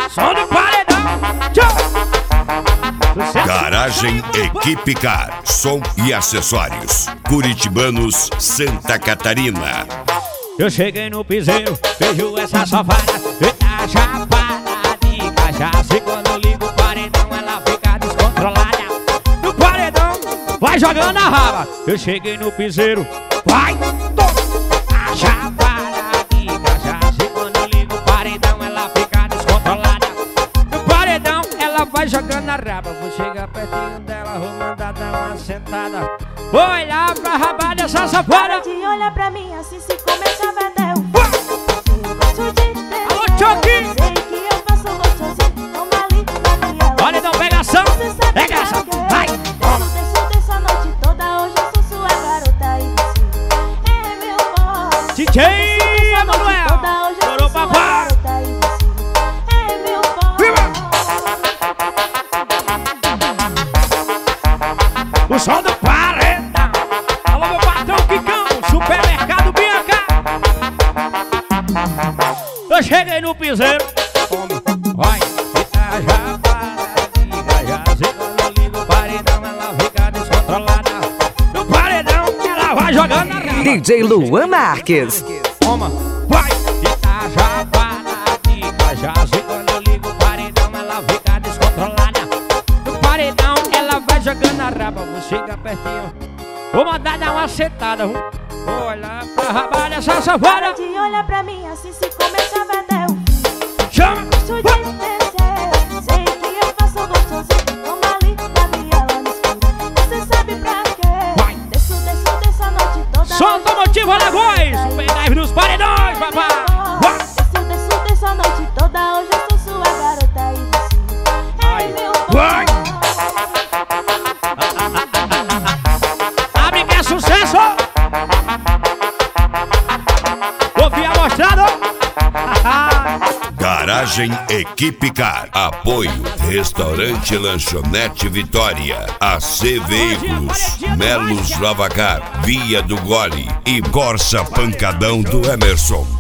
Som do paredão. Tchau. Garagem Equipe Car, som e acessórios. Curitibanos, Santa Catarina. Eu cheguei no piseiro, vejo essa safada, tá chapada de cachaça. E quando eu ligo o paredão, ela fica descontrolada. No paredão, vai jogando a raba. Eu cheguei no piseiro, vai, tá chapada de cachaça. E quando eu ligo o paredão, ela fica descontrolada. No paredão, ela vai jogando a raba. Vou chegar pertinho dela, vou mandar dar uma sentada. Vou olhar pra raba dessa safada. De olhar pra mim assim se começa a vender. Alô, Choquinho! Sei que eu faço gostosinho, toma ali, Gabriela. Olha, então pegação! Pegação! Vai! Desce a noite toda, hoje eu sou sua garota e você é meu boy. DJ Emanuel! Chorou papai! É meu boy. O som do paredão! Alô, meu patrão Quicão! Supermercado Bianca! Eu cheguei no piseiro. Vai! Tá já para de gajas. E quando eu ligo o paredão, ela fica descontrolada. No paredão, ela vai jogando a raba. DJ Luan Marques. Toma, vai! E tá já para de gajas. E quando eu ligo o paredão, ela fica descontrolada. No paredão, ela vai jogando a raba. Vou chegar pertinho, vou mandar dar uma sentada. Vou olhar pra raba dessa safada. De olhar pra mim assim se começa a vender. Chama! Gosto de descer, sei que eu faço gostosinho, toma ali, Gabriela no escuro. Você sabe pra quê? Vai. Desço a noite toda. Som automotivo Alagoas! Pendrive nos paredões, papai! Vai. Desço a noite toda, hoje eu sou sua garota e você é meu Vai. boy. Abre que é sucesso! Ouvi amostrado! Garagem Equipe Car. Apoio Restaurante Lanchonete Vitória, AC Veículos, Melos Lavacar, Via do Gole e Corsa Pancadão do Emerson.